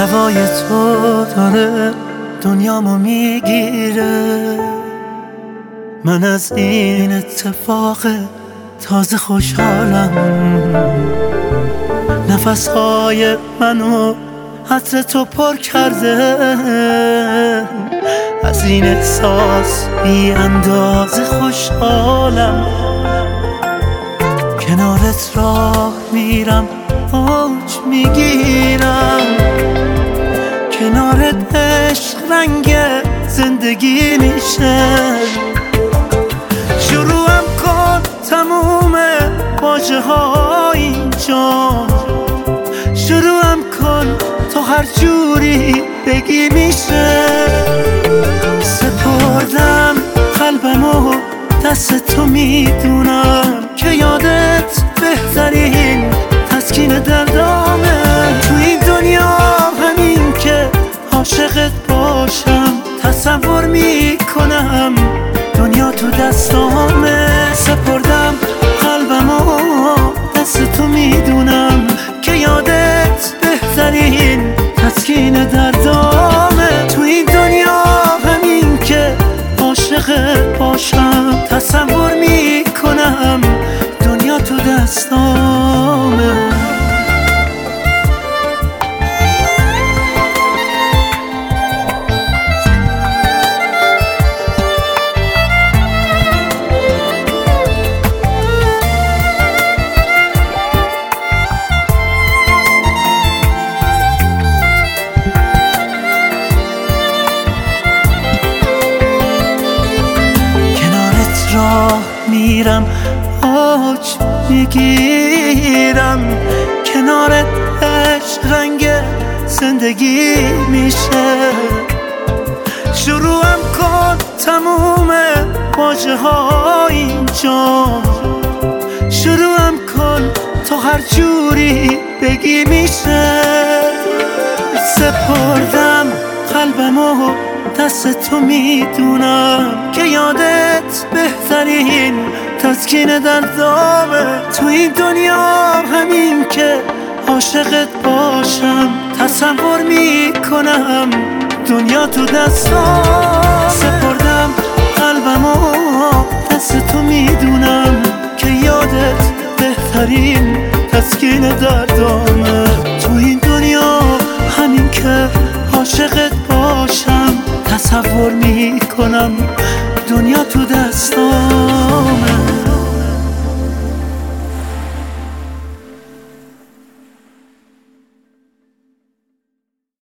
هوای تو داره دنیامو میگیره. من از این اتفاق تازه خوشحالم. نفسهای منو عطر تو پر کرده. از این احساس بی اندازه خوشحالم. کنارت راه میرم اوج میگیرم. کنارت عشق رنگ زندگی میشه. شروعم کن تموم واژه ها اینجا. شروعم کن تو هر جوری بگی میشه. سپردم قلبمو دست تو میدونم که یادت بهترین تسکین دردامه. تو این دنیا همین که عاشقت باشم تصور میکنم دنیا تو دستامه. سپردم قلبمو دست تو میدونم که یادت بهترین تسکین دردامه. تو این دنیا همین که عاشقت باشم تصور میکنم دنیا تو دستامه. راه میرم اوج میگیرم. کنارت عشق رنگ زندگی میشه. شروعم کن تموم واژه ها اینجا. شروعم کن تو هر جوری بگی میشه. سپردم قلبمو دست تو میدونم که یادت بهترین تسکین دردامه. تو این دنیا همین که عاشقت باشم تصور میکنم دنیا تو دستام. سپردم قلبمو دست تو میدونم که یادت بهترین تسکین دردامه. تو این دنیا همین که عاشقت باشم تصور میکنم دنیا تو دستام.